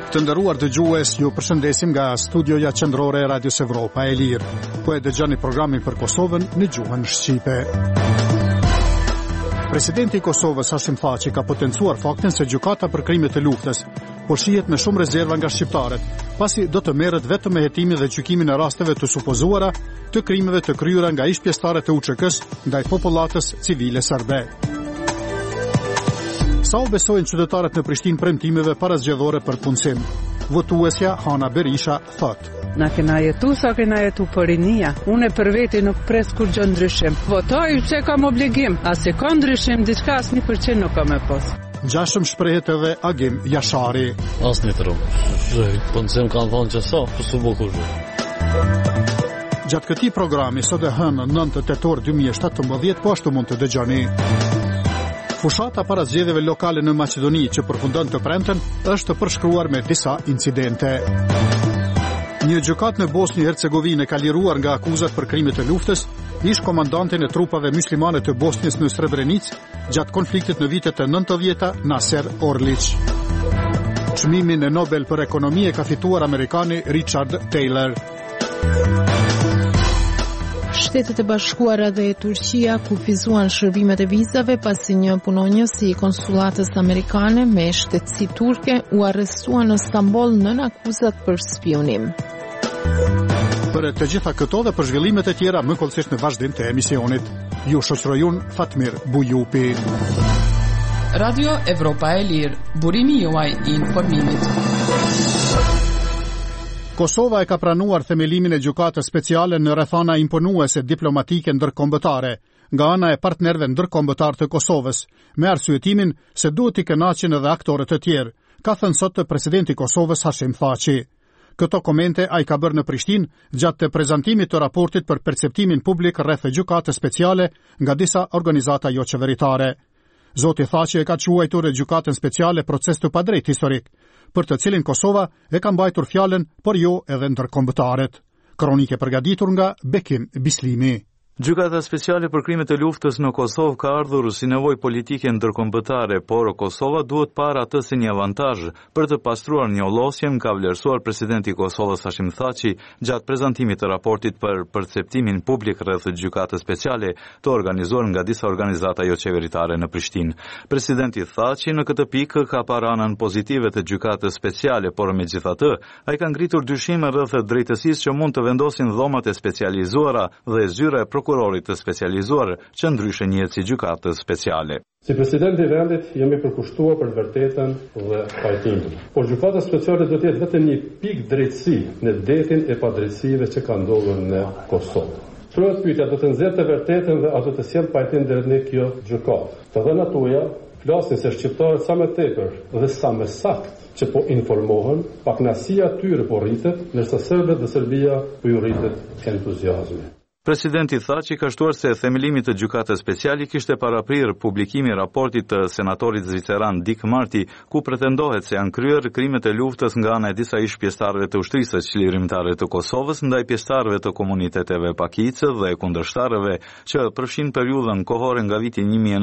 Të nderuar dëgjues, ju përshëndesim nga studioja qendrore e Radios Evropa e Lirë. Po e dëgjoni programin për Kosovën në gjuhën shqipe. Presidenti i Kosovës Hashim Thaçi ka potencuar faktin se gjykata për krimet e luftës po shihet me shumë rezerva nga shqiptarët, pasi do të merret vetëm me hetimin dhe gjykimin e rasteve të supozuara të krimeve të kryera nga ish-pjesëtarët e UÇK-s ndaj popullatës civile serbe. Sa u besojnë qytetarët në Prishtinë premtimeve parazgjedhore për punësim? Votuesja Hana Berisha thot: Na kena jetu sa kena jetu për rinia. Unë për veti nuk pres kur gjë ndryshim. Votoj se kam obligim, a se ka ndryshim diçka asnjë % nuk kam e pas. Gjashëm shprehet edhe Agim Jashari. Asnjë të rrugë. Punësim kanë thonë që sa, po s'u bukur. Gjatë këtij programi sot e hënë 9 tetor 2017 po ashtu mund të dëgjoni. Fushata para zgjedhjeve lokale në Maqedoni që përfundon të premten është përshkruar me disa incidente. Një gjykat në Bosnjë Hercegovinë ka liruar nga akuzat për krimet e luftës ish komandantin e trupave muslimane të Bosnjës në Srebrenicë gjatë konfliktit në vitet e 90-ta Nasser Orlić. Çmimin e Nobel për ekonomi e ka fituar amerikani Richard Taylor. Shtetet e Bashkuara dhe Turqia kufizuan shërbimet e vizave pasi një punonjës i konsullatës amerikane me shtetësi turke u arrestua në Stamboll nën akuzat për spionim. Për të gjitha këto dhe për zhvillimet e tjera më kollësisht në vazhdim të emisionit. Ju shoqërojun Fatmir Bujupi. Radio Evropa e Lirë, burimi juaj i informimit. Kosova e ka pranuar themelimin e gjykatës speciale në rrethana imponuese diplomatike ndërkombëtare nga ana e partnerëve ndërkombëtar të Kosovës, me arsyetimin se duhet i kënaqen edhe aktorët e tjerë, ka thënë sot presidenti i Kosovës Hashim Thaçi. Këto komente ai ka bërë në Prishtinë gjatë të prezantimit të raportit për perceptimin publik rreth gjykatës speciale nga disa organizata jo qeveritare. Zoti Thaçi e ka quajtur gjykatën speciale proces të padrejt historik, për të cilin Kosova e ka mbajtur fjalën, por jo edhe ndërkombëtarët. Kronike përgatitur nga Bekim Bislimi. Gjykata speciale për krimet e luftës në Kosovë ka ardhur si nevojë politike ndërkombëtare, por Kosova duhet parë atë si një avantazh për të pastruar njollosjen, ka vlerësuar presidenti i Kosovës Hashim Thaçi gjatë prezantimit të raportit për perceptimin publik rreth gjykatës speciale të organizuar nga disa organizata jo qeveritare në Prishtinë. Presidenti Thaçi në këtë pikë ka parë anën pozitive të gjykatës speciale, por megjithatë ai ka ngritur dyshime rreth drejtësisë që mund të vendosin dhomat e specializuara dhe zyra e prokurorit të specializuar që ndryshe njihet si gjykatë speciale. Si presidenti i vendit jemi përkushtuar për vërtetën dhe pajtimin. Por gjykata speciale do të jetë vetëm një pikë drejtësi në detin e padrejtësive që ka ndodhur në Kosovë. Trohet pyetja, do të nxjerrë të vërtetën dhe a do të sjell pajtim deri në kjo gjykatë? Të dhënat tuaja flasin se shqiptarët sa më tepër dhe sa më saktë që po informohen, pakënaësia tyre po rritet, ndërsa serbët dhe Serbia po ju rritet entuziazmi. Presidenti Thaçi ka shtuar se themelimi të gjykatës speciale kishte paraprirë publikimi raportit të senatorit zviceran Dick Marty, ku pretendohet se janë kryer krimet e luftës nga ana e disa ish-pjesëtarëve të ushtrisë çlirimtare të Kosovës ndaj pjesëtarëve të komuniteteve pakicë dhe kundërshtarëve që përfshin periudhën kohore nga viti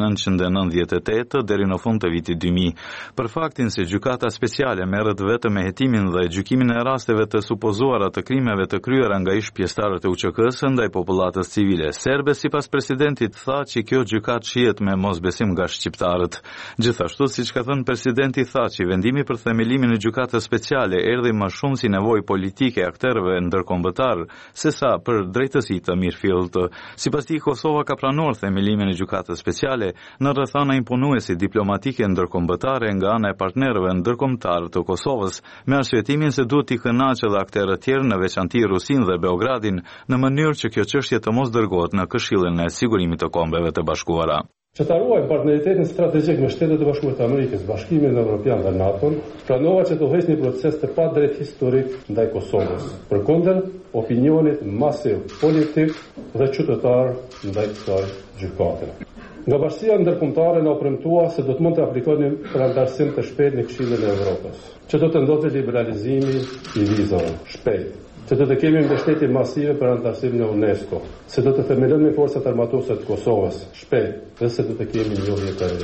1998 deri në fund të vitit 2000. Për faktin se gjykata speciale merret vetëm me hetimin dhe gjykimin e rasteve të supozuara të krimeve të kryera nga ish-pjesëtarët e UÇK-s ndaj popullatës civile serbe, sipas presidentit Thaçi, kjo gjykat shihet me mosbesim nga shqiptarët. Gjithashtu, siç ka thënë presidenti Thaçi, vendimi për themelimin e gjykatës speciale erdhi më shumë si nevojë politike e aktorëve ndërkombëtar sesa për drejtësi të mirëfillt. Sipas tij, Kosova ka pranuar themelimin e gjykatës speciale në rrethana imponuese diplomatike ndërkombëtare nga ana e partnerëve ndërkombëtar të Kosovës, me arsyetimin se duhet i kënaqë edhe aktorë të tjerë, në veçanti Rusinë dhe Beogradin, në mënyrë që kjo çështje të mos dërgohet në Këshillin e Sigurimit të Kombeve të Bashkuara. Që të ruajë partneritetin strategjik me Shtetet e Bashkuara të Amerikës, Bashkimin Evropian dhe NATO, pranova që të vëhes një proces të padrejtë historik ndaj Kosovës, përkundër opinionit masiv politik dhe qytetar ndaj kësaj gjykate. Nga bashkia ndërkombëtare na u premtua se do të mund të aplikonim për antarësim të shpejtë në Këshillin e Evropës, që do të ndodhte liberalizimi i vizave shpejt, që do të kemi mbështetje masive për antarësim në UNESCO, se do të themelojmë forcat armatose të Kosovës shpejt dhe se do të kemi një vjet të re.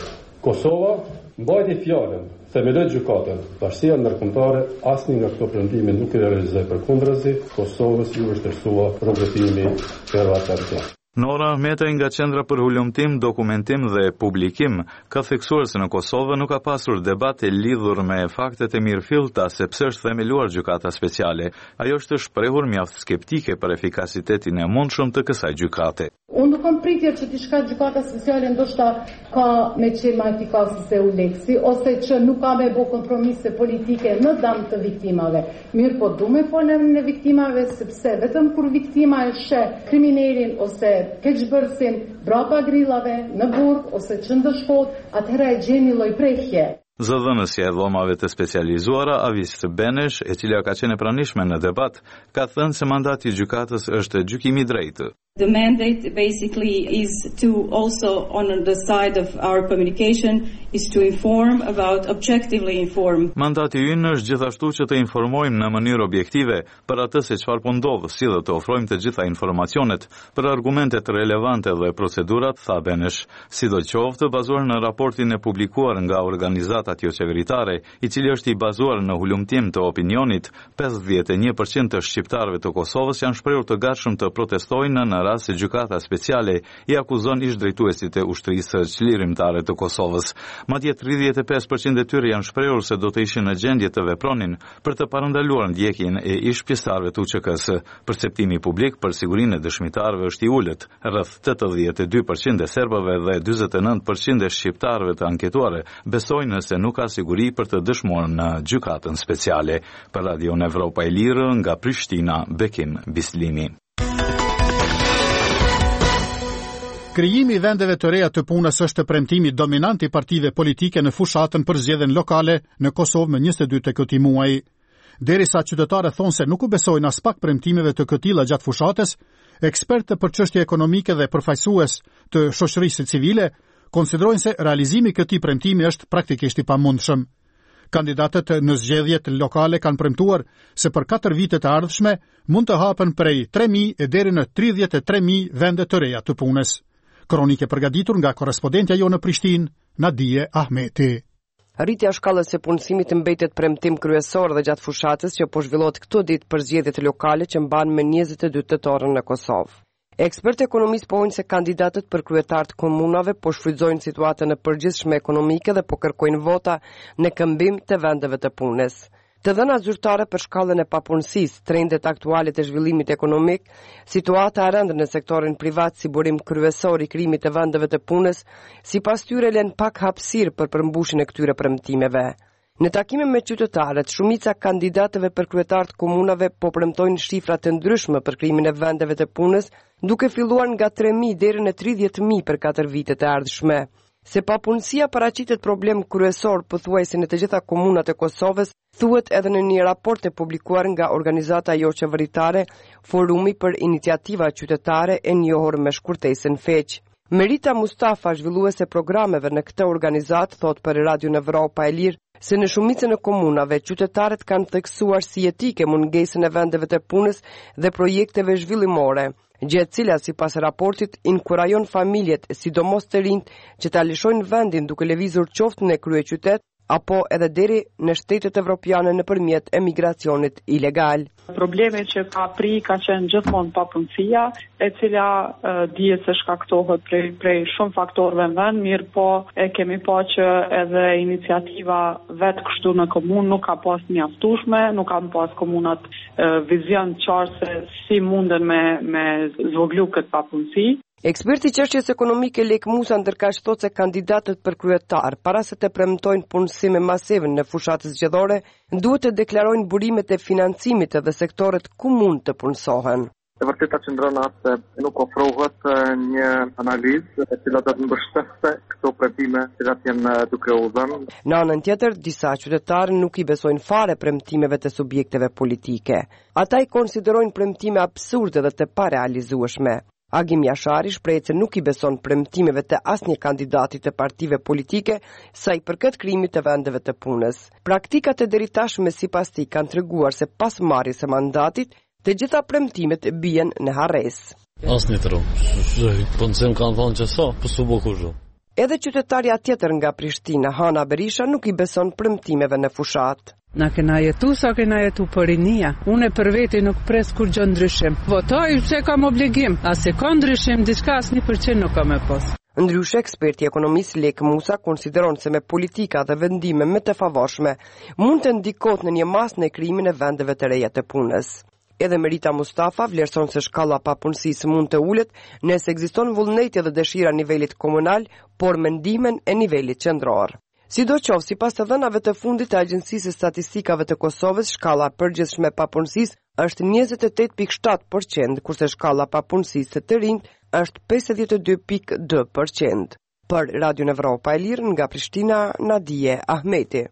Kosova mbajti fjalën, themeloj gjykatën, bashkia ndërkombëtare asnjë nga këto premtime nuk i realizoi, përkundrazi, Kosovës ju vështirësua progresimi euroatlantik. Nora Ahmetej nga Qendra për Hulumtim, Dokumentim dhe Publikim ka theksuar se në Kosovë nuk ka pasur debate lidhur me faktet e mirëfillta se pse është themeluar gjykata speciale. Ajo është shprehur mjaft skeptike për efikasitetin e mundshëm të kësaj gjykate. Unë nuk kam pritje që t'i shka gjykata speciale ndoshta ka me qenë ma efikase se Uleksi, ose që nuk ka me bo kompromise politike në dam të viktimave. Mirë po du me folën në viktimave, sepse vetëm kur viktima e sheh kriminalin ose keqbërësin brapa grillave, në burg ose që ndëshkot, atëhera e gjeni lloj prehje. Zëdhënësja e dhomave të specializuara Avis Benesh, e cila ka qenë e pranishme në debat, ka thënë se mandati i gjykatës është gjykimi i drejtë. The mandate basically is to also, on the side of our communication, is to inform about objectively inform. Mandati ynë është gjithashtu që të informojmë në mënyrë objektive për atë se çfarë po ndodh, si dhe të ofrojmë të gjitha informacionet për argumentet relevante dhe procedurat, tha Benesh, sidoqoftë bazuar në raportin e publikuar nga organizatat jo qeveritare, i cili është i bazuar në hulumtim të opinionit. 51% të shqiptarëve të Kosovës janë shprehur të gatshëm të protestojnë në rast se gjykata speciale i akuzon ish-drejtuesit e ushtrisë çlirimtare të Kosovës. Madje 35% e tyre janë shprehur se do të ishin në gjendje të vepronin për të parandaluar ndjekjen e ish-pjesëtarëve të UÇK-s. Perceptimi publik për sigurinë e dëshmitarëve është i ulët. Rreth 82% e serbëve dhe 49% e shqiptarëve të anketuar besojnë se nuk ka siguri për të dëshmuar në gjykatën speciale. Për Radio Evropa e Lirë nga Prishtina, Bekim Bislimi. Krijimi i vendeve të reja të punës është premtimi dominant i partive politike në fushatën për zgjedhjen lokale në Kosovë më 22 të këtij muaji. Derisa qytetarët thonë se nuk u besojnë as pak premtimeve të këtilla gjatë fushatës, ekspertë për çështje ekonomike dhe përfaqësues të shoqërisë civile konsiderojnë se realizimi i këtij premtimi është praktikisht i pamundshëm. Kandidatët në zgjedhjet lokale kanë premtuar se për 4 vite të ardhshme mund të hapen prej 3.000 deri në 33.000 vende të reja të punës. Kronike përgatitur nga korrespondentja jo në Prishtinë, Nadije Ahmeti. Rritja e shkallës së punësimit mbetet premtim kryesor dhe gjatë fushatës që po zhvillohet këto ditë për zgjedhjet lokale që mban më 22 tetor në Kosovë. Ekspertë ekonomistë pohojnë se kandidatët për kryetar të komunave po shfrytëzojnë situatën e përgjithshme ekonomike dhe po kërkojnë vota në këmbim të vendeve të punës. Të dhëna zyrtare për shkallën e papunësisë, trendet aktuale të zhvillimit ekonomik, situata e rëndë në sektorin privat si burim kryesor i krijimit të vendeve të punës, sipas tyre lën pak hapësirë për përmbushjen e këtyre premtimeve. Në takime me qytetarët, shumica kandidatëve për kryetar të komunave po premtojnë shifra të ndryshme për krijimin e vendeve të punës, duke filluar nga 3.000 deri në 30.000 për 4 vite të ardhshme. Se papunësia paraqitet problem kryesor pothuajse në të gjitha komunat e Kosovës, thuhet edhe në një raport e publikuar nga organizata jo qeveritare Forumi për Iniciativa Qytetare e njohur me shkurtesën FEQ. Merita Mustafa, zhvilluese programeve në këtë organizat, thot për Radio Evropa e Lirë se në shumicën e komunave qytetarët kanë theksuar si etike mungesën e vendeve të punës dhe projekteve zhvillimore, gjë e cila sipas raportit inkurajon familjet, sidomos të rinjt, që ta lëshojnë vendin duke lëvizur qoftë në kryeqytet apo edhe deri në shtetet evropiane nëpërmjet emigracionit ilegal. Problemi që ka ka qenë gjithmonë papunësia, e cila dihet se shkaktohet prej shumë faktorëve në vend, mirë po e kemi pa që edhe iniciativa vetë kështu në komunë nuk ka pas mjaftueshme, nuk kanë pas komunat vizion qartë se si munden me zvoglu këtë papunësi. Eksperti i çështjes ekonomike Lek Musa ndërkaq thotë se kandidatët për kryetar, para se të premtojnë punësime masive në fushatën zgjedhore, duhet të deklarojnë burimet e financimit dhe sektoret ku mund të punësohen. E vërteta qëndron atë se nuk ofrohet një analizë e cila do të mbështesë këto premtime që janë duke u dhënë. Në anën tjetër, disa qytetarë nuk i besojnë fare premtimeve të subjekteve politike. Ata i konsiderojnë premtime absurde dhe të parealizueshme. Agim Jashari shprehet se nuk i beson premtimeve të asnjë kandidati të partive politike sa i përket krijimit të vendeve të punës. Praktikat e deritashme sipas tij kanë treguar se pas marrjes së mandatit, të gjitha premtimet bien në harres. Asnjë tro. Po nëse kanë thënë që sa, po s'u bë kurrë. Edhe qytetarja tjetër nga Prishtina, Hana Berisha, nuk i beson premtimeve në fushat. Na kena jetu sa kena jetu për rinia. Unë për veti nuk pres kur gjë ndryshim. Votoj se kam obligim, a se ka ndryshim, diçka asnjë % nuk kam e pas. Ndryshe, eksperti ekonomist Lek Musa konsideron se me politika dhe vendime më të favorshme mund të ndikojë në një mas në krimin e vendeve të reja të punës. Edhe Merita Mustafa vlerëson se shkalla papunësisë mund të ulet nëse ekziston vullneti dhe dëshira nivelit komunal, por mendimin e nivelit qendror. Sidoqoftë, sipas të dhënave të fundit të Agjencisë së Statistikave të Kosovës, shkalla përgjithshme e papunësisë është 28.7%, kurse shkalla papunësisë të rinj është 52.2%. Për Radio Evropa e Lirë nga Prishtina, Nadije Ahmeti.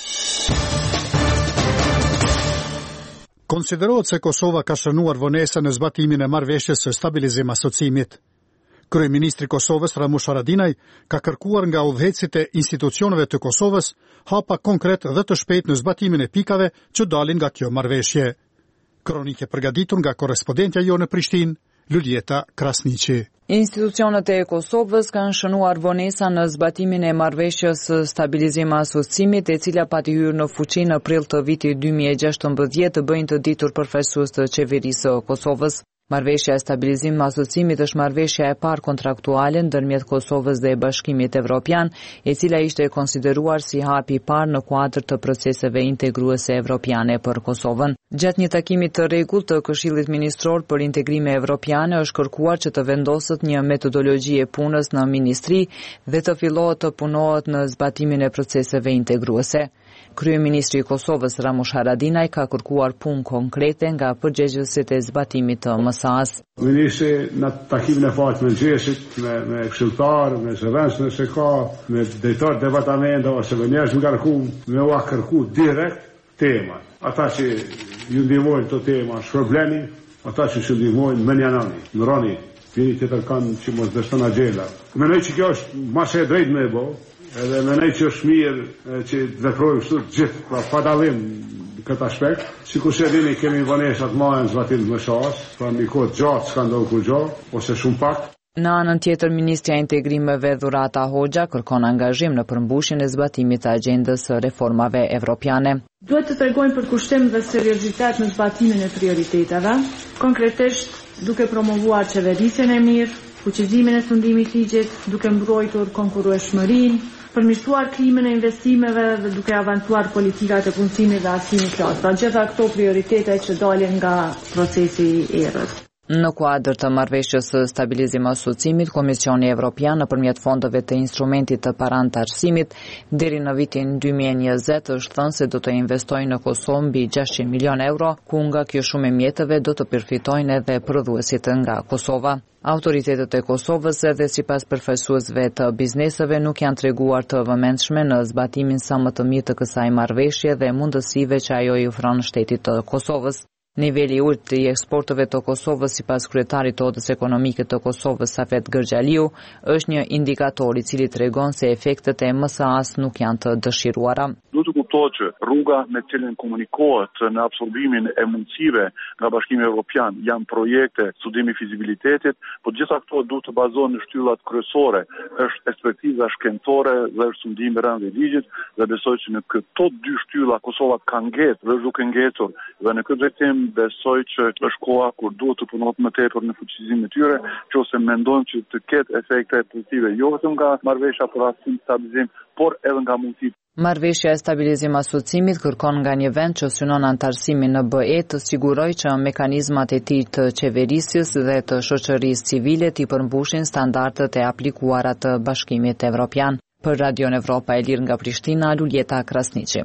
Konsiderohet se Kosova ka shënuar vonesën në zbatimin e marrëveshjes së stabilizim asociimit. Kryeministri i Kosovës Ramush Haradinaj ka kërkuar nga udhëheqësit e institucioneve të Kosovës hapa konkret dhe të shpejt në zbatimin e pikave që dalin nga kjo marrëveshje. Kronike përgatitur nga korrespondentja jo në Prishtinë, Luljeta Krasniqi. Institucionet e Kosovës kanë shënuar vonesa në zbatimin e marrëveshjes së stabilizim asociimit, e cila pati hyrë në fuqi në prill të vitit 2016, të bëjnë të ditur përfaqësues të qeverisë së Kosovës. Marrëveshja e stabilizim asociimit është marrëveshja e parë kontraktuale ndërmjet Kosovës dhe Bashkimit Evropian, e cila ishte konsideruar si hapi i parë në kuadër të proceseve integruese evropiane për Kosovën. Gjatë një takimi të rregullt të Këshillit Ministror për Integrime Evropiane është kërkuar që të vendoset një metodologji e punës në ministri dhe të fillohet të punohet në zbatimin e proceseve integruese. Kryeministri i Kosovës Ramush Haradinaj ka kërkuar punë konkrete nga përgjegjësit e zbatimit të MSA-s. Ministri në takimin e faqe me mëngjesit, me këshilltar, me zëvendës nëse ka, me drejtor departamento ose me njerëz ngarku, me u kërku direkt tema. Ata që ju ndihmojnë këto tema, shpërbleni, ata që ju ndihmojnë më janani, ndroni, vini të kanë që mos dështon agjela. Mendoj që kjo është më e drejtë me bë. Edhe mendoj që është mirë që të veprojmë kështu gjithë, pa dallim këtë aspekt. Sikur se dini, kemi vonesa të mëdha në zbatim të MSA-s, pra një kohë gjatë s'ka ndodhur kur gjë, ose shumë pak. Në anën tjetër, Ministrja e Integrimeve Dhurata Hoxha kërkon angazhim në përmbushjen e zbatimit të agjendës së reformave evropiane. Duhet të tregojmë për kushtim dhe seriozitet në zbatimin e prioriteteve, konkretisht duke promovuar qeverisjen e mirë, fuqizimin e fundimit ligjit, duke mbrojtur konkurrueshmërinë, përmirësuar klimën e investimeve dhe duke avancuar politikat e punësimit dhe arsimit klasë. Pra gjitha këto prioritete që dalin nga procesi i erës. Në kuadër të marrëveshjes së stabilizim asociimit, Komisioni Evropian nëpërmjet fondeve të instrumentit të parantarësimit deri në vitin 2020 është thënë se do të investojnë në Kosovë mbi 600 milion euro, ku nga kjo shumë e mjetëve do të përfitojnë edhe prodhuesit nga Kosova. Autoritetet e Kosovës edhe sipas përfaqësuesve të bizneseve nuk janë treguar të vëmendshme në zbatimin sa më të mirë të kësaj marrëveshje dhe mundësive që ajo i ofron shtetit të Kosovës. Niveli i ulët i eksporteve të Kosovës sipas kryetarit të Odës Ekonomike të Kosovës Safet Gërgjaliu është një indikator i cili tregon se efektet e MSA-s nuk janë të dëshiruara. Duhet të kuptohet që rruga me të cilën komunikohet në absorbimin e mundësive nga Bashkimi Evropian janë projekte studimi fizibilitetit, por gjitha këto duhet të bazohen në shtyllat kryesore, është ekspertiza shkencore dhe është studimi rënd i ligjit, dhe besoj që në këto dy shtylla Kosova ka ngjetur dhe është duke ngjetur, dhe në këtë drejtim besoj që është koha kur duhet të punohet më tepër në fuqizimin e tyre, nëse mendojmë që të ketë efekte pozitive jo vetëm nga marrëveshja për asim stabilizim, por edhe nga mundësitë. Marrëveshja e stabilizim asociimit kërkon nga një vend që synon antarësimin në BE të sigurojë që mekanizmat e tij të qeverisjes dhe të shoqërisë civile t'i përmbushin standardet e aplikuara të Bashkimit Evropian. Për Radio Evropa e Lirë nga Prishtina, Luljeta Krasniqi.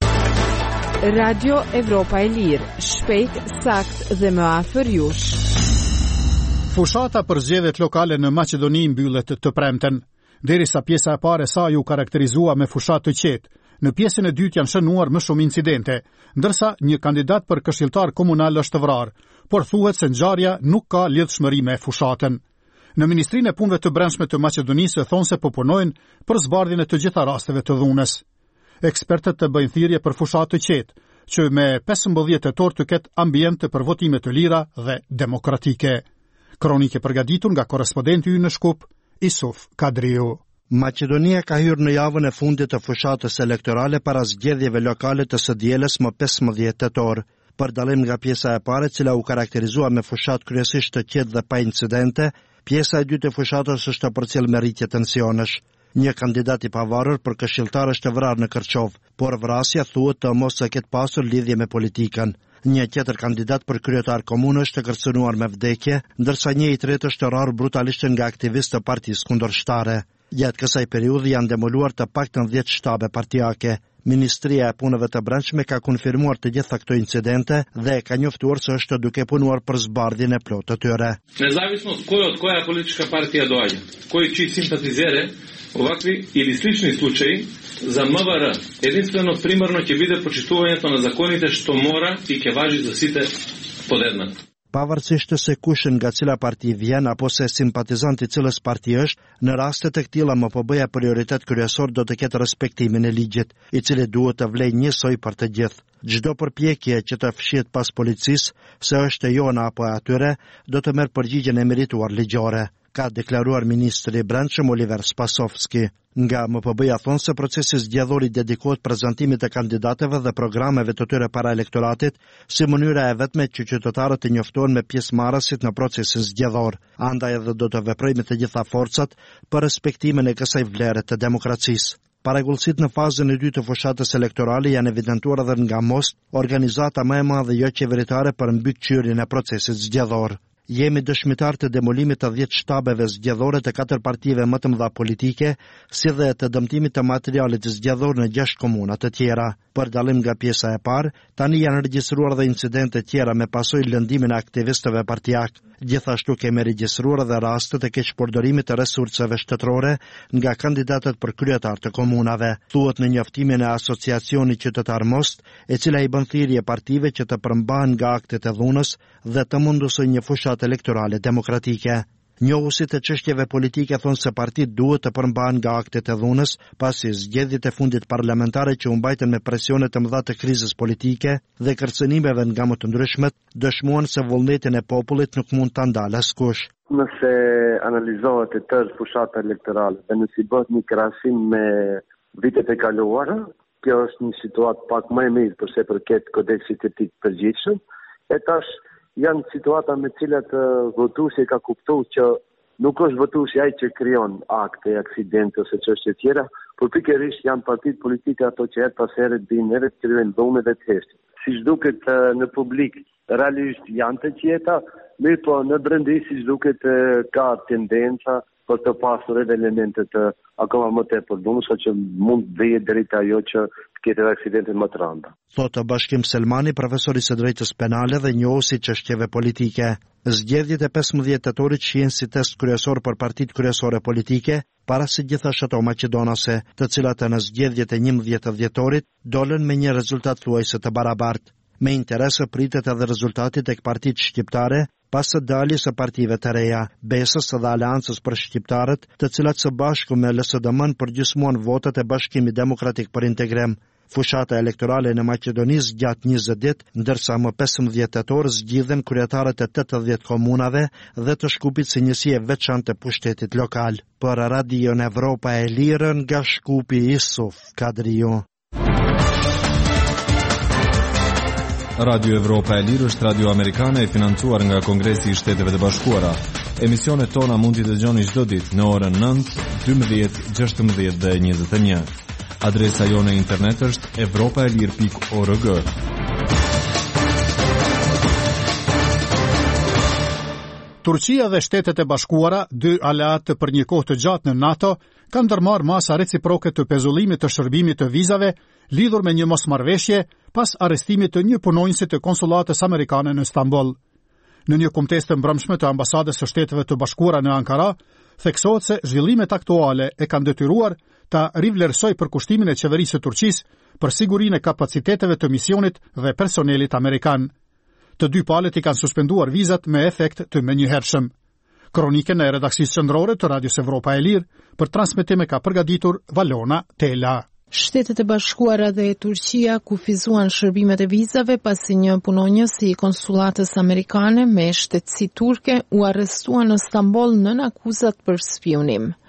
Radio Evropa e Lirë, shpejt, sakt dhe më afër jush. Fushata për zgjedhjet lokale në Maqedoni mbyllet të premten. Derisa pjesa e parë sa ju karakterizua me fushat të qetë, në pjesën e dytë janë shënuar më shumë incidente, ndërsa një kandidat për këshilltar komunal është vrarë, por thuhet se ngjarja nuk ka lidhshmëri me fushatën. Në Ministrinë e Punëve të Brendshme të Maqedonisë thonë se po punojnë për zbardhjen e të gjitha rasteve të dhunës. Ekspertët të bëjnë thirrje për fushat të qetë, që me 15 tetor të ketë ambiente për votime të lira dhe demokratike. Kronike përgatitur nga korrespondenti ynë në Shkup, Isuf Kadriu. Maqedonia ka hyrë në javën e fundit të fushatës elektorale para zgjedhjeve lokale të së dielës më 15 tetor. Për dallim nga pjesa e parë, cila u karakterizua me fushat kryesisht të qetë dhe pa incidente, pjesa e dytë e fushatës është të përcjell me rritje tensionesh. Një kandidat i pavarur për këshilltar është vrarë në Kërçov, por vrasja thuhet të mos së ketë pasur lidhje me politikën. Një tjetër kandidat për kryetar komunë është kërcënuar me vdekje, ndërsa një i tretë është rrarë brutalisht nga aktivistë të partisë kundërshtare. Gjatë kësaj periudhe janë demoluar të paktën 10 shtabe partijake. Ministria e Punëve të Brendshme ka konfirmuar të gjitha këto incidente dhe ka njoftuar se është duke punuar për zbardhjen e plotë të tyre. Независимо от која политичка партија доаѓа, кој чии симпатизере, овакви или слични случаи за МВР единствено примерно ќе биде почитувањето на законите што мора и ќе важи за сите подеднак. Pavarësisht se kush nga cila parti vjen apo se simpatizant i cilës parti është, në raste të këtilla MPB-ja prioritet kryesor do të ketë respektimin e ligjit, i cili duhet të vlejë njësoj për të gjithë. Çdo përpjekje që të fshihet pas policisë se është e jona apo e atyre, do të merr përgjigjen e merituar ligjore, ka deklaruar ministri i Brendshëm Oliver Spasovski. Nga MPB-ja thonë se procesi zgjedhor i dedikohet prezantimit të kandidatëve dhe programeve të tyre para elektoratit, si mënyra e vetme që qytetarët të njoftohen me pjesëmarrësit në procesin zgjedhor. Andaj edhe do të veprojmë të gjitha forcat për respektimin e kësaj vlere të demokracisë. Paragullësit në fazën e dytë të fushatës elektorale janë evidentuar edhe nga MOST, organizata më e madhe jo qeveritare për mbytyrjen e procesit zgjedhor. Jemi dëshmitar të demolimit të 10 shtabeve zgjedhore të 4 partive më të mëdha politike, si dhe të dëmtimit të materialit zgjedhor në 6 komuna të tjera. Për dallim nga pjesa e parë, tani janë regjistruar dhe incidente tjera me pasojë lëndimin e aktivistëve partijak. Gjithashtu kemi regjistruar edhe raste të keqpërdorimit të resurseve shtetërore nga kandidatët për kryetar të komunave. Thuhet në njoftimin e asociacionit qytetar MOST, e cila i bën thirrje partive që të përmbahen nga aktet e dhunës dhe të mundosojnë një fushat elektorale demokratike. Njohusit e çështjeve politike thonë se partitë duhet të përmbahen nga aktet e dhunës, pasi zgjedhjet e fundit parlamentare që u mbajtën me presione të mëdha të krizës politike dhe kërcënimeve nga më të ndryshmet, dëshmuan se vullnetin e popullit nuk mund ta ndalë askush. Nëse analizohet e tërë fushata elektorale dhe nëse i bëhet një krahasim me vitet e kaluara, kjo është një situatë pak më e mirë për sa përket kodeksit etik përgjithshëm, e tash janë situata me cilat votuesi ka kuptuar që nuk është votuesi ai që krijon akte, aksidente ose çështje tjera, por pikërisht janë partitë politike ato që her pas here dinë edhe të kryejnë dhunë dhe të heshin. Siç duket në publik, realisht janë të qeta, mirë po në brendi siç duket ka tendenca për të pasur edhe elemente të akoma më tepër dhunë, sa që mund vijë deri te ajo që këtë aksidente më të rënda. Thotë Bashkim Selmani, profesor i së drejtës penale dhe njohuesi çështjeve politike. Zgjedhjet e 15 tetorit shihen si test kryesor për partitë kryesore politike, para se gjithashtu ato maqedonase, të cilat në zgjedhjet e 11 dhjetorit dolën me një rezultat thuajse të barabartë. Me interes pritet edhe rezultati tek partitë shqiptare, pas së daljes së partive të reja, Besës dhe Aleancës për shqiptarët, të cilat së bashku me LSDM përgjysmuan votat e Bashkimit Demokratik për Integrim. Fushata elektorale në Maqedoni zgjat 20 ditë, ndërsa më 15 tetor zgjidhen kryetarët e 80 komunave dhe të Shkupit si njësi e veçantë të pushtetit lokal. Për Radion Evropa e Lirë nga Shkupi, Isuf Kadriu. Radio Evropa e Lirë është radio amerikane e financuar nga Kongresi i Shteteve të Bashkuara. Emisionet tona mund t'i dëgjoni çdo ditë në orën 9, 12, 16 dhe 21. Adresa jone e internet është evropaelir.org. Turqia dhe Shtetet e Bashkuara, dy aleatë për një kohë të gjatë në NATO, kanë ndërmarrë masa reciproke të pezullimit të shërbimit të vizave lidhur me një mosmarrveshje pas arrestimit të një punonjësi të konsulatës amerikane në Istanbul. Në një kumtesë të mbrëmshme të ambasadës së Shteteve të Bashkuara në Ankara, theksohet se zhvillimet aktuale e kanë detyruar ta rivlerësoj përkushtimin e qeverisë së Turqisë për sigurinë e kapaciteteve të misionit dhe personelit amerikan. Të dy palët i kanë suspenduar vizat me efekt të menjëhershëm. Kronikën e redaksisë qendrore të Radios Evropa e Lirë për transmetim ka përgatitur Valona Tela. Shtetet e Bashkuara dhe Turqia kufizuan shërbimet e vizave pasi një punonjës i konsulatës amerikane me shtetësi turke u arrestua në Stamboll nën akuzat për spionim.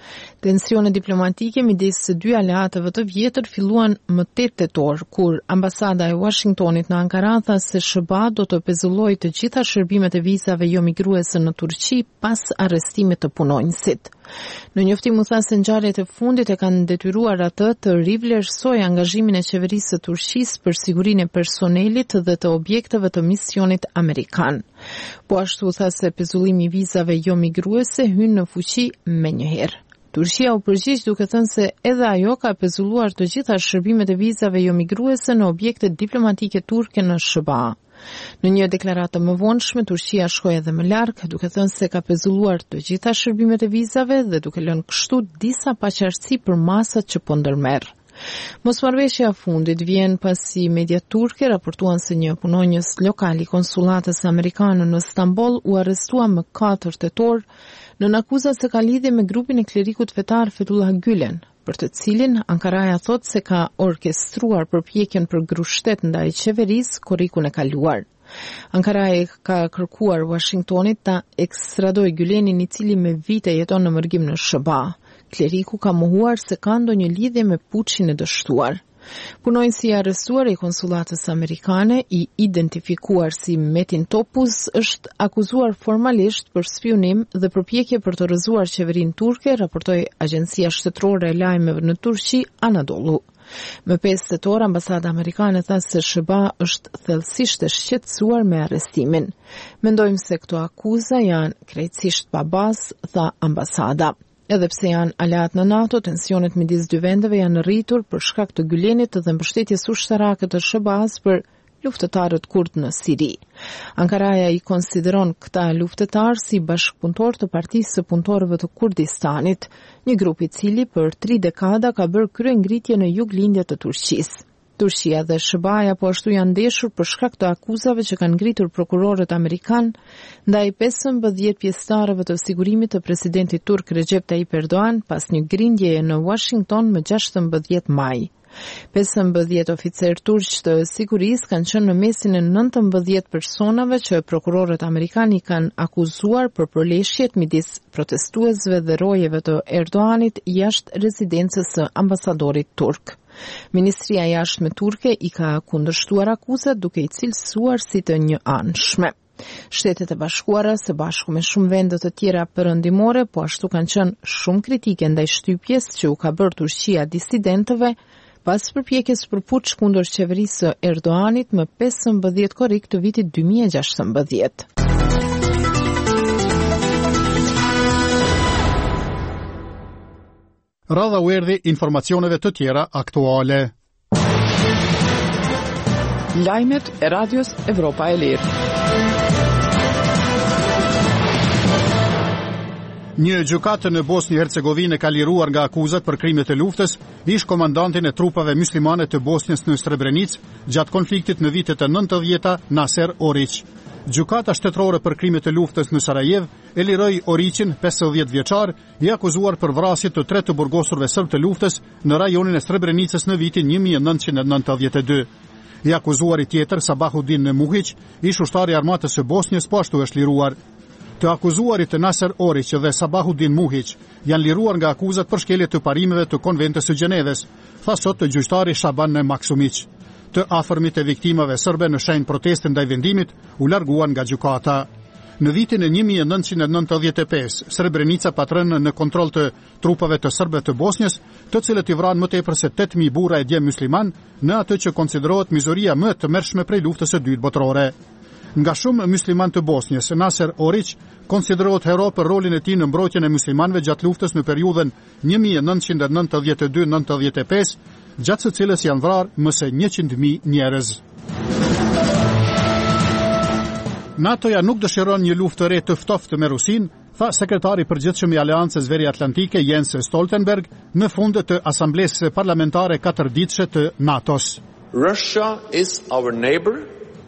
Tensione diplomatike midis së dy aleatëve të vjetër filluan më 8 tetor, kur ambasada e Washingtonit në Ankara tha se SBA do të pezullojë të gjitha shërbimet e vizave jo migruese në Turqi pas arrestimit të punonjësit. Në njoftim u tha se ngjarjet e fundit e kanë detyruar atë të rivlerësojë angazhimin e qeverisë së Turqisë për sigurinë e personelit dhe të objekteve të misionit amerikan. Po ashtu tha se pezullimi i vizave jo migruese hyn në fuqi menjëherë. Turqia u përgjigj duke thënë se edhe ajo ka pezulluar të gjitha shërbimet e vizave jo migruese në objekte diplomatike turke në SBA. Në një deklaratë më vonshme, Turqia shkoi edhe më larg, duke thënë se ka pezulluar të gjitha shërbimet e vizave dhe duke lënë kështu disa paqartësi për masat që po ndërmerr. Mosmarrveshja e fundit vjen pasi media turke raportuan se një punonjës lokal i konsullatës amerikane në Stamboll u arrestua më 4 tetor në akuza se ka lidhje me grupin e klerikut fetar Fethullah Gülen, për të cilin Ankaraja thot se ka orkestruar përpjekjen për grushtet ndaj qeverisë korrikun e kaluar. Ankaraja ka kërkuar Washingtonit ta ekstradojë Gülenin, i cili me vite jeton në mërgim në SBA. Kleriku ka mohuar se ka ndonjë lidhje me puçin e dështuar. Punonjësi i arrestuar i konsullatës amerikane, i identifikuar si Metin Topuz, është akuzuar formalisht për spionim dhe përpjekje për të rrëzuar qeverinë turke, raportoi Agjencia Shtetërore e Lajmeve në Turqi, Anadolu. Më 5 tetor, ambasada amerikane tha se SBA është thellësisht e shqetësuar me arrestimin. Mendojmë se këto akuza janë krejtësisht pa bazë, tha ambasada. Edhe pse janë aleat në NATO, tensionet midis dy vendeve janë rritur për shkak të Gülenit dhe mbështetjes ushtarake të SBA-s për luftëtarët kurd në Siri. Ankaraja i konsideron këta luftëtarë si bashkëpunëtor të Partisë së Punëtorëve të Kurdistanit, një grup i cili për 3 dekada ka bërë kryengritje në juglindje të Turqisë. Turqia dhe SBA-ja po ashtu janë ndeshur për shkak të akuzave që kanë ngritur prokurorët amerikan ndaj 15 pjesëtarëve të sigurimit të presidentit turk Recep Tayyip Erdogan pas një grindjeje në Washington më 16 maj. 15 oficer turq të sigurisë kanë qenë në mesin e 19 personave që prokurorët amerikanë kanë akuzuar për përleshjet midis protestuesve dhe rojeve të Erdoganit jashtë rezidencës së ambasadorit turk. Ministria e Jashtme turke i ka kundërshtuar akuzat duke i cilësuar si të një anshme. Shtetet e Bashkuara së bashku me shumë vende të tjera perëndimore po ashtu kanë qenë shumë kritike ndaj shtypjes që u ka bërë Turqia disidentëve pas përpjekjes për puç kundër qeverisë së Erdoganit më 15 korrik të vitit 2016. Radha u erdhi informacioneve të tjera aktuale. Lajmet e Radios Evropa e Lirë. Një gjykatë në Bosnjë-Hercegovinë ka liruar nga akuzat për krimet e luftës ish komandantin e trupave muslimane të Bosnjës në Srebrenic gjatë konfliktit në vitet e 90-ta, Naser Orić. Gjykata shtetërore për krimet e luftës në Sarajev e liroi Orićin, 50 vjeçar, i akuzuar për vrasje të 3 të burgosurve serb të luftës në rajonin e Srebrenicës në vitin 1992. I akuzuari tjetër, Sabahudin Muhić, ish ushtari i armatës së Bosnjës, po ashtu është liruar. Të akuzuarit të Naser Orić dhe Sabahudin Muhić janë liruar nga akuzat për shkelje të parimeve të konventës së Gjeneves, tha sot të gjyqtari Shaban Maksumić. Të afërmit e viktimave serbe në shenjë proteste ndaj vendimit u larguan nga gjykata. Në vitin e 1995, Srebrenica patrën në kontroll të trupave të serbe të Bosnjës, të cilët i vranë më tepër se 8000 burra e djem musliman në atë që konsiderohet mizoria më të tmerrshme prej luftës së dytë botërore. Nga shumë musliman të Bosnjës, Naser Orić konsiderohet hero për rolin e tij në mbrojtjen e muslimanëve gjatë luftës në periudhën 1992-95, gjatë së cilës janë vrarë më se 100.000 njerëz. NATO-ja nuk dëshiron një luftë të re të ftoftë me Rusinë, tha sekretari i përgjithshëm i Aleancës Veriatlantike Jens Stoltenberg në fund të asamblesë parlamentare 4-ditëshe të NATO-s. Russia is our neighbor.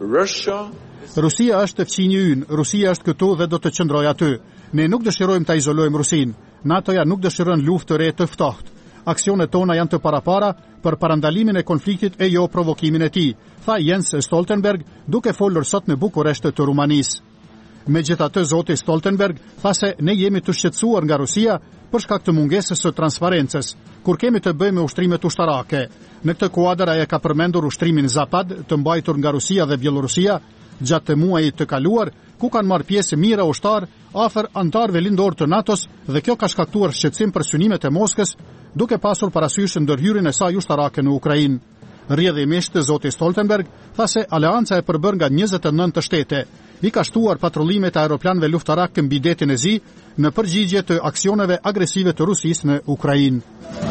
Rusia është fëmijë ynë, Rusia është këtu dhe do të qëndrojë aty. Ne nuk dëshirojmë ta izolojmë Rusinë. NATO-ja nuk dëshiron luftë të re të ftohtë. Aksionet tona janë të parapara për parandalimin e konfliktit e jo provokimin e tij, tha Jens Stoltenberg duke folur sot në Bukuresht të Rumanisë. Megjithatë, zoti Stoltenberg tha se ne jemi të shqetësuar nga Rusia për shkak të mungesës së transparencës, kur kemi të bëjmë me ushtrimet ushtarake. Në këtë kuadër ai ka përmendur ushtrimin Zapad, të mbajtur nga Rusia dhe Bielorusia gjatë muajit të kaluar, ku kanë marrë pjesë mijëra ushtar afër antarëve lindor të NATO-s dhe kjo ka shkaktuar shqetësim për synimet e Moskës, duke pasur parasysh ndërhyrjen e saj ushtarake në Ukrainë. Rrjedhimisht zoti Stoltenberg tha se aleanca e përbër nga 29 shtete i ka shtuar patrullimet e aeroplanëve luftarak mbi detin e Zi në përgjigje të aksioneve agresive të Rusisë në Ukrainë.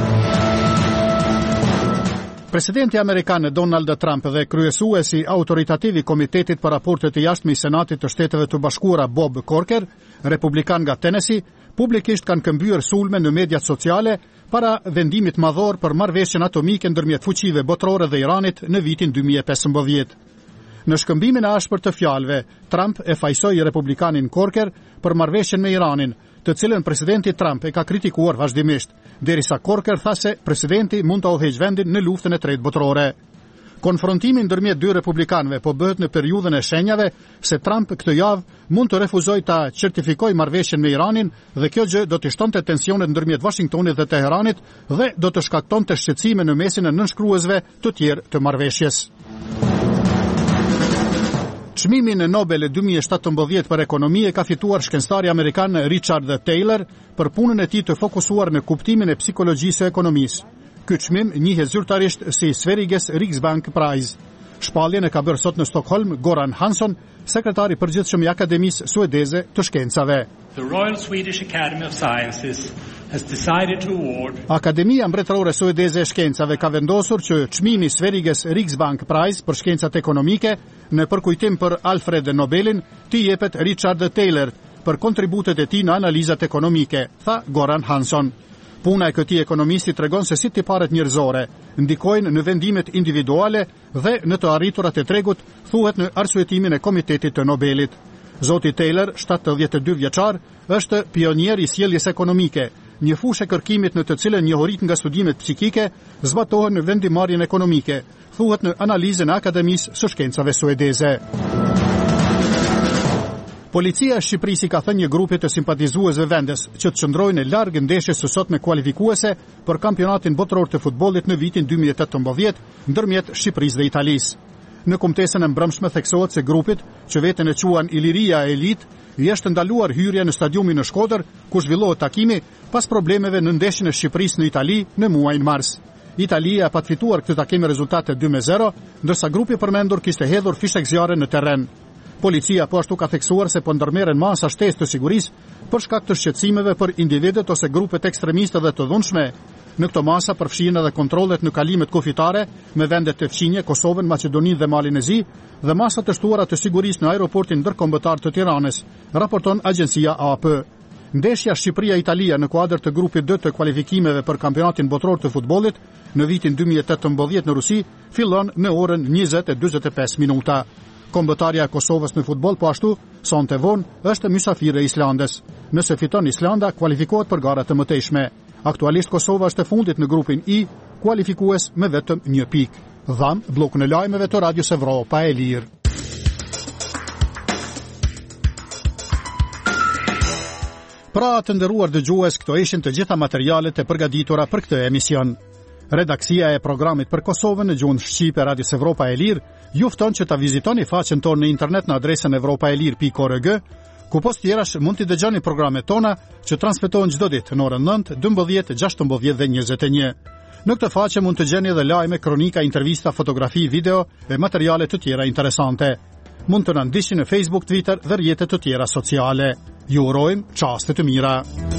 Presidenti amerikan Donald Trump dhe kryesuesi autoritativ i Komitetit për raportet e jashtme i Senatit të Shteteve të Bashkuara Bob Corker, republikan nga Tennessee, publikisht kanë këmbyer sulme në mediat sociale para vendimit madhor për marrëveshjen atomike ndërmjet fuqive botërore dhe Iranit në vitin 2015. Në shkëmbimin e ashpër të fjalëve, Trump e fajsoi republikanin Corker për marrëveshjen me Iranin, të cilën presidenti Trump e ka kritikuar vazhdimisht, derisa Corker tha se presidenti mund të udhëheqë vendin në luftën e tretë botërore. Konfrontimi ndërmjet dy republikanëve po bëhet në periudhën e shenjave se Trump këtë javë mund të refuzojë ta certifikojë marrëveshjen me Iranin dhe kjo gjë do të shtonte tensionet ndërmjet Washingtonit dhe Teheranit dhe do të shkaktonte shqetësime në mesin e nënshkruesve të tjerë të marrëveshjes. Çmimin e Nobel 2017 për ekonomi e ka fituar shkencëtari amerikan Richard Thaler për punën e tij të fokusuar në kuptimin e psikologjisë së ekonomisë. Ky çmim njihet zyrtarisht si Sveriges Riksbank Prize. Shpalljen e ka bërë sot në Stockholm Goran Hansson, sekretari i përgjithshëm i Akademisë Suedeze të Shkencave. The Royal Swedish Academy of Sciences has decided to award Akademia Mbretërore Suedeze e Shkencave ka vendosur që çmimi Sveriges Riksbank Prize për shkencat ekonomike në përkujtim për Alfred Nobelin t'i jepet Richard Thaler për kontributet e tij në analizat ekonomike, tha Goran Hansson. Puna e këtij ekonomisti tregon se si tiparet njerëzore ndikojnë në vendimet individuale dhe në të arriturat e tregut, thuhet në arsyetimin e Komitetit të Nobelit. Zoti Taylor, 72 vjeçar, është pionier i sjelljes ekonomike, një fushë kërkimit në të cilën njohuritë nga studimet psikike zbatohen në vendimarrjen ekonomike, thuhet në analizën e Akademisë së Shkencave Suedeze. Policia e Shqipërisë ka thënë një grupi të simpatizuesve vendes që të qëndrojnë larg ndeshjes së sotme kualifikuese për kampionatin botëror të futbollit në vitin 2018 ndërmjet Shqipërisë dhe Italisë. Në kumtesën e mbrëmshme theksohet se grupit, që veten e quan Iliria Elit, i është ndaluar hyrja në stadiumin në Shkodër, ku zhvillohet takimi pas problemeve në ndeshjen e Shqipërisë në Itali në muajin mars. Italia pa fituar këtë takim me rezultate 2-0, ndërsa grupi përmendur kishte hedhur fishek zjarre në terren. Policia po ashtu ka theksuar se po ndërmerren masa shtesë të sigurisë për shkak të shqetësimeve për individët ose grupet ekstremiste dhe të dhunshme. Në këto masa përfshihen edhe kontrollet në kalimet kufitare me vendet të fqinje, Kosovën, Maqedoninë dhe Malin e Zi dhe masat të shtuara të sigurisë në aeroportin ndërkombëtar të Tiranës, raporton agjencia AP. Ndeshja Shqipëria-Italia në kuadër të grupit D të kualifikimeve për kampionatin botëror të futbollit në vitin 2018 në Rusi fillon në orën 20:45 minuta. Kombëtarja e Kosovës në futboll po ashtu, sonte vonë, është mysafire e Islandës. Nëse fiton Islanda, kualifikohet për garat të mëtejshme. Aktualisht Kosova është e fundit në grupin I, kualifikues me vetëm 1 pikë. Dham, blokun e lajmeve të Radios Evropa e Lirë. Pra të nderuar dëgjues, këto ishin të gjitha materialet e përgatitura për këtë emision. Redaksia e programit për Kosovën në gjuhën shqipe Radios Evropa e Lirë ju fton që ta vizitoni faqen tonë në internet në adresën evropaelir.org, ku post tjerash mund t'i dëgjoni programet tona që transmetohen çdo ditë në orën 9, 12, 16 dhe 21. Në këtë faqe mund të gjeni edhe lajme, kronika, intervista, fotografi, video dhe materiale të tjera interesante. Mund të na ndiqni në Facebook, Twitter dhe rrjetet të tjera sociale. Ju urojmë çaste të mira.